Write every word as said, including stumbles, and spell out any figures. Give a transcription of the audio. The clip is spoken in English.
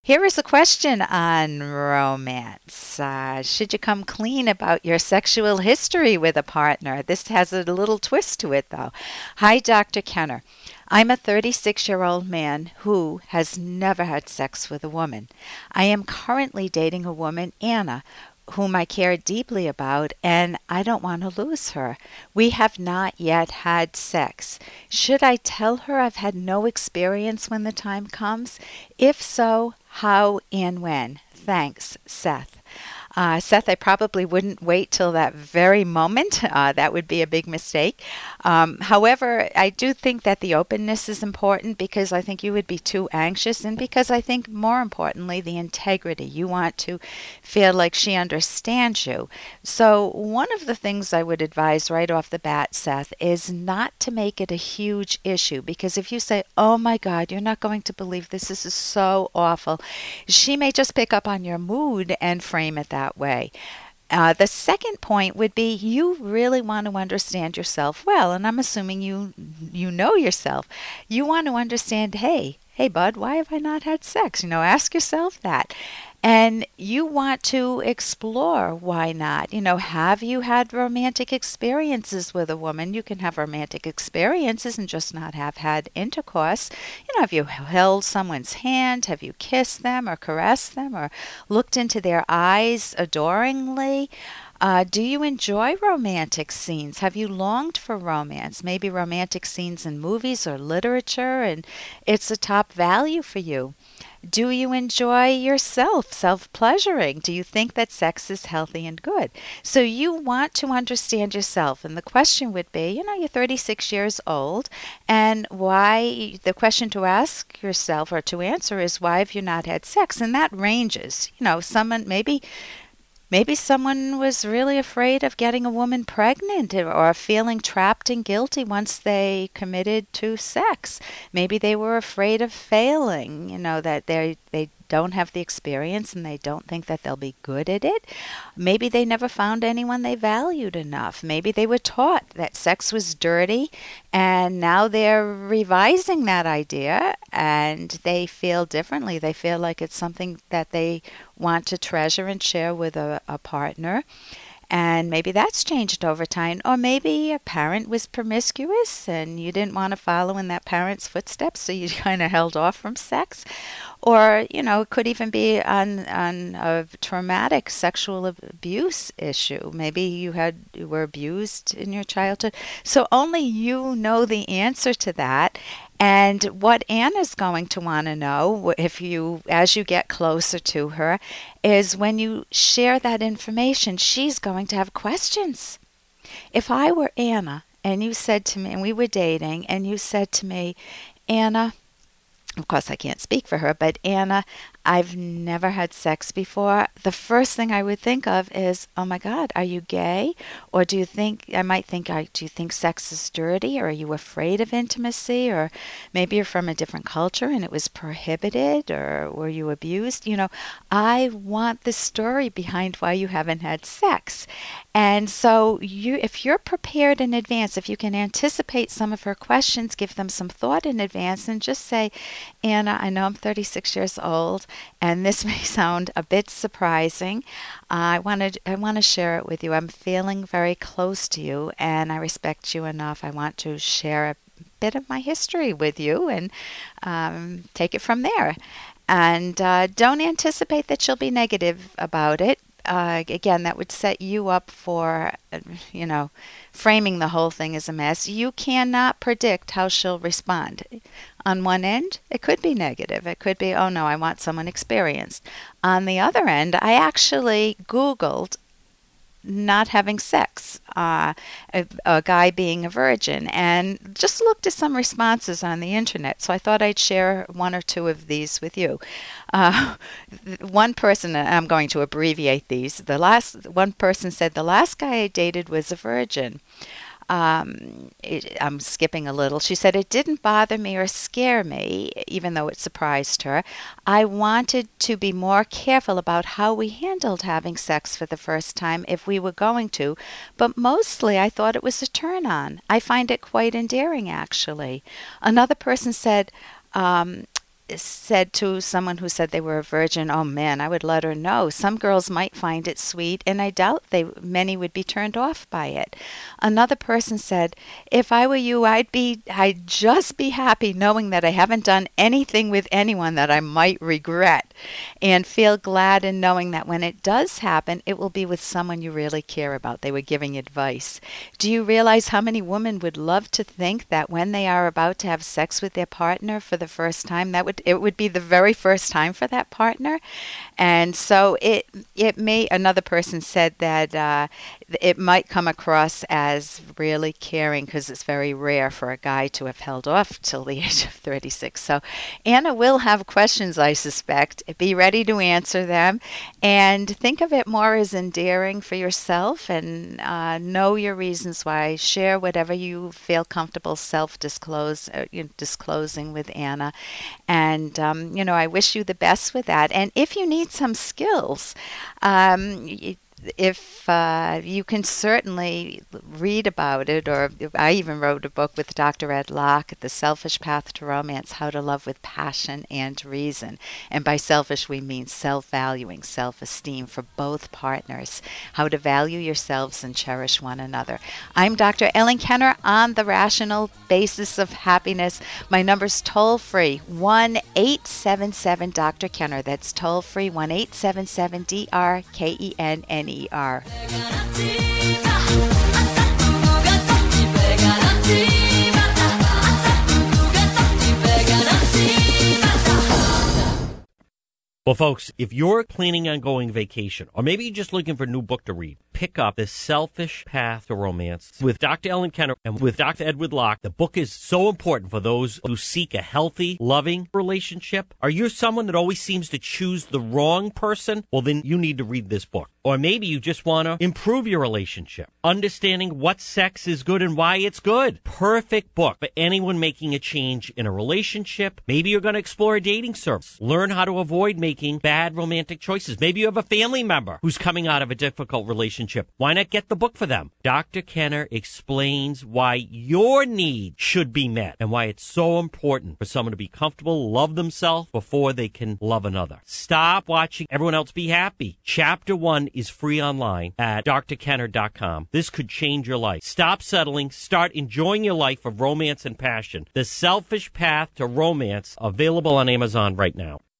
Here is a question on romance. Uh, should you come clean about your sexual history with a partner? This has a little twist to it, though. Hi, Doctor Kenner. I'm a thirty-six-year-old man who has never had sex with a woman. I am currently dating a woman, Anna, whom I care deeply about, and I don't want to lose her. We have not yet had sex. Should I tell her I've had no experience when the time comes? If so, how and when? Thanks, Seth. Uh, Seth, I probably wouldn't wait till that very moment. Uh, that would be a big mistake. Um, however, I do think that the openness is important because I think you would be too anxious, and because I think more importantly, the integrity. You want to feel like she understands you. So one of the things I would advise right off the bat, Seth, is not to make it a huge issue, because if you say, oh my God, you're not going to believe this, this is so awful, she may just pick up on your mood and frame it that way. Uh, the second point would be you really want to understand yourself well, and I'm assuming you you know yourself. You want to understand, hey, hey, bud, why have I not had sex? You know, ask yourself that. And you want to explore why not. You know, have you had romantic experiences with a woman? You can have romantic experiences and just not have had intercourse. You know, have you held someone's hand? Have you kissed them or caressed them or looked into their eyes adoringly? Uh, do you enjoy romantic scenes? Have you longed for romance? Maybe romantic scenes in movies or literature, and it's a top value for you. Do you enjoy yourself, self-pleasuring? Do you think that sex is healthy and good? So you want to understand yourself. And the question would be, you know, you're thirty-six years old, and why, the question to ask yourself or to answer is, why have you not had sex? And that ranges. You know, someone, maybe Maybe someone was really afraid of getting a woman pregnant or feeling trapped and guilty once they committed to sex. Maybe they were afraid of failing, you know, that they they don't have the experience and they don't think that they'll be good at it. Maybe they never found anyone they valued enough. Maybe they were taught that sex was dirty and now they're revising that idea and they feel differently. They feel like it's something that they want to treasure and share with a, a partner. And maybe that's changed over time. Or maybe a parent was promiscuous and you didn't want to follow in that parent's footsteps, so you kind of held off from sex. Or, you know, it could even be on, on a traumatic sexual abuse issue. Maybe you had you were abused in your childhood. So only you know the answer to that. And what Anna's going to want to know, if you, as you get closer to her, is when you share that information, she's going to have questions. If I were Anna and you said to me, and we were dating, and you said to me, Anna, of course I can't speak for her, but Anna, I've never had sex before. The first thing I would think of is, oh my God, are you gay? Or do you think, I might think, I, do you think sex is dirty? Or are you afraid of intimacy? Or maybe you're from a different culture and it was prohibited? Or were you abused? You know, I want the story behind why you haven't had sex. And so you, if you're prepared in advance, if you can anticipate some of her questions, give them some thought in advance and just say, Anna, I know I'm thirty-six years old, and this may sound a bit surprising. Uh, I wanted, I want to share it with you. I'm feeling very close to you, and I respect you enough. I want to share a bit of my history with you and um, take it from there. And uh, don't anticipate that she'll be negative about it. Uh, again, that would set you up for, uh, you know, framing the whole thing as a mess. You cannot predict how she'll respond. On one end, it could be negative. It could be, oh no, I want someone experienced. On the other end, I actually Googled not having sex, uh, a, a guy being a virgin, and just looked at some responses on the internet. So I thought I'd share one or two of these with you. Uh, one person, and I'm going to abbreviate these, the last one person said, the last guy I dated was a virgin. Um, it, I'm skipping a little. She said, it didn't bother me or scare me, even though it surprised her. I wanted to be more careful about how we handled having sex for the first time if we were going to, but mostly I thought it was a turn on. I find it quite endearing, actually. Another person said, um, said to someone who said they were a virgin, oh man, I would let her know. Some girls might find it sweet, and I doubt they many would be turned off by it. Another person said, if I were you, I'd be I'd just be happy knowing that I haven't done anything with anyone that I might regret, and feel glad in knowing that when it does happen, it will be with someone you really care about. They were giving advice. Do you realize how many women would love to think that when they are about to have sex with their partner for the first time, that would it would be the very first time for that partner? And so it it may, another person said that uh, it might come across as really caring because it's very rare for a guy to have held off till the age of thirty-six. So Anna will have questions, I suspect. Be ready to answer them, and think of it more as endearing for yourself, and uh, know your reasons why. Share whatever you feel comfortable self-disclose, uh, you know, disclosing with Anna. And, um, you know, I wish you the best with that. And if you need some skills, um, if uh, you can certainly read about it, or I even wrote a book with Doctor Ed Locke, The Selfish Path to Romance, How to Love with Passion and Reason. And by selfish, we mean self-valuing, self-esteem for both partners, how to value yourselves and cherish one another. I'm Doctor Ellen Kenner on The Rational Basis of Happiness. My number's toll-free, one eight seven seven Doctor Kenner. That's toll-free, one eight seven seven D R K E N N E R. Well, folks, if you're planning on going vacation, or maybe you're just looking for a new book to read, pick up The Selfish Path to Romance with Doctor Ellen Kenner and with Doctor Edward Locke. The book is so important for those who seek a healthy, loving relationship. Are you someone that always seems to choose the wrong person? Well, then you need to read this book. Or maybe you just want to improve your relationship, understanding what sex is good and why it's good. Perfect book for anyone making a change in a relationship. Maybe you're going to explore a dating service. Learn how to avoid making bad romantic choices. Maybe you have a family member who's coming out of a difficult relationship. Why not get the book for them? Doctor Kenner explains why your need should be met and why it's so important for someone to be comfortable, love themselves before they can love another. Stop watching everyone else be happy. Chapter one is free online at D R kenner dot com. This could change your life. Stop settling. Start enjoying your life of romance and passion. The Selfish Path to Romance, available on Amazon right now.